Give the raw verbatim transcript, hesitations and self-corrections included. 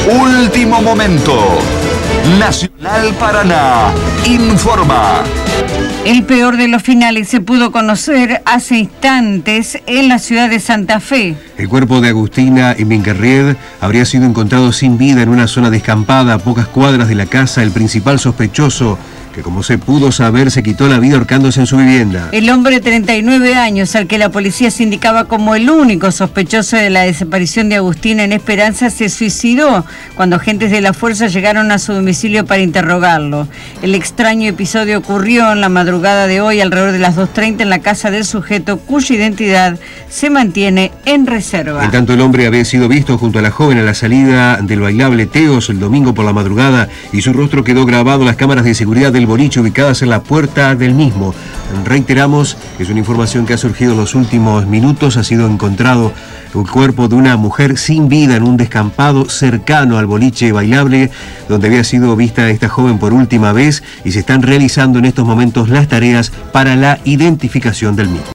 Último momento. Nacional Paraná informa. El peor de los finales se pudo conocer hace instantes en la ciudad de Santa Fe. El cuerpo de Agustina Emingarried habría sido encontrado sin vida en una zona descampada a pocas cuadras de la casa del principal sospechoso, que como se pudo saber se quitó la vida ahorcándose en su vivienda. El hombre de treinta y nueve años, al que la policía se indicaba como el único sospechoso de la desaparición de Agustina en Esperanza, se suicidó cuando agentes de la fuerza llegaron a su domicilio para interrogarlo. El extraño episodio ocurrió en la madrugada de hoy alrededor de las dos treinta en la casa del sujeto, cuya identidad se mantiene en reserva. En tanto, el hombre había sido visto junto a la joven a la salida del bailable Teos el domingo por la madrugada y su rostro quedó grabado en las cámaras de seguridad del boliche ubicadas en la puerta del mismo. Reiteramos, es una información que ha surgido en los últimos minutos. Ha sido encontrado el cuerpo de una mujer sin vida en un descampado cercano al boliche bailable donde había sido vista esta joven por última vez, y se están realizando en estos momentos las tareas para la identificación del mismo.